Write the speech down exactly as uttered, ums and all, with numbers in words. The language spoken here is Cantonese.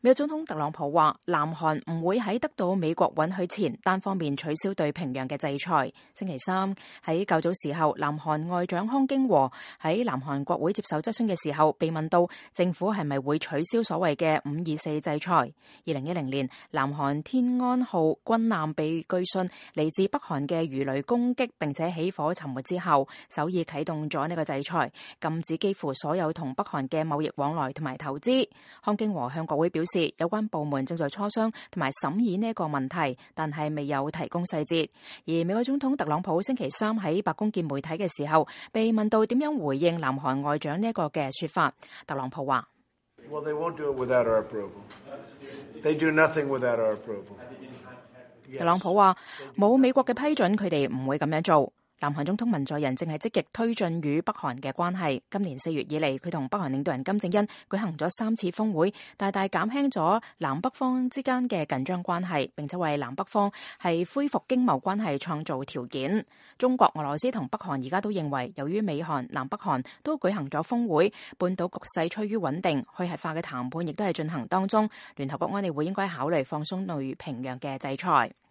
美國總統特朗普話，南韓唔會喺得到美國允許前單方面取消對平壤嘅制裁。星期三喺較早時候，南韓外長康京和喺南韓國會接受質詢嘅時候，被問到政府係咪會取消所謂嘅五二四制裁。二零一零年，南韓天安號軍艦被據信嚟自北韓嘅魚雷攻擊並且起火沉沒之後，首爾啟動咗呢個制裁，禁止幾乎所有同北韓嘅貿易往來同埋投資。康京和向國會表示，有關部門正在磋商同埋審議呢一個問題，但係未有提供細節。而美國總統特朗普星期三喺白宮見媒體嘅時候，被問到點樣回應南韓外長呢一個嘅說法，特朗普話 ：Well, they won't do it without our approval. They do nothing without our approval. 特朗普話冇美國嘅批准，佢哋唔會咁樣做。南韓總統文在寅正係積極推進與北韓嘅關係。今年四月以嚟，佢同北韓領導人金正恩舉行咗三次峰會，大大減輕咗南北方之間嘅緊張關係，並且為南北方係恢復經貿關係創造條件。中國、俄羅斯同北韓而家都認為，由於美韓、南北韓都舉行咗峰會，半島局勢趨於穩定，去核化嘅談判亦都係進行當中，聯合國安理會應該考慮放鬆對平壤嘅制裁。